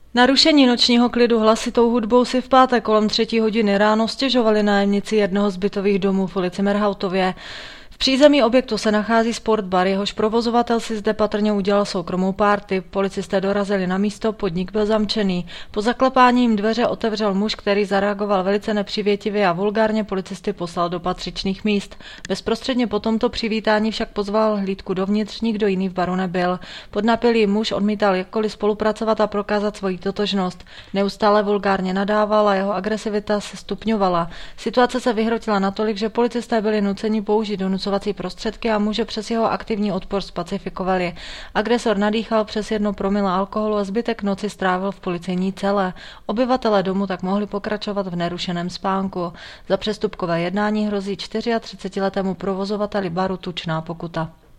Narušení nočního klidu hlasitou hudbou si v pátek kolem 3:00 ráno stěžovali nájemníci jednoho z bytových domů v ulici Merhautově. V přízemí objektu se nachází sportbar, jehož provozovatel si zde patrně udělal soukromou párty. Policisté dorazili na místo, podnik byl zamčený. Po zaklepání jim dveře otevřel muž, který zareagoval velice nepřivětivě a vulgárně policisty poslal do patřičných míst. Bezprostředně po tomto přivítání však pozval hlídku dovnitř, nikdo jiný v baru nebyl. Podnapilý muž odmítal jakkoliv spolupracovat a prokázat svoji totožnost. Neustále vulgárně nadával a jeho agresivita se stupňovala. Situace se vyhrotila natolik, že policisté byli nuceni použít donucovací prostředky a muže přes jeho aktivní odpor spacifikovali. Agresor nadýchal přes 1 promile alkoholu a zbytek noci strávil v policejní cele. Obyvatelé domu tak mohli pokračovat v nerušeném spánku. Za přestupkové jednání hrozí 34letému provozovateli baru tučná pokuta.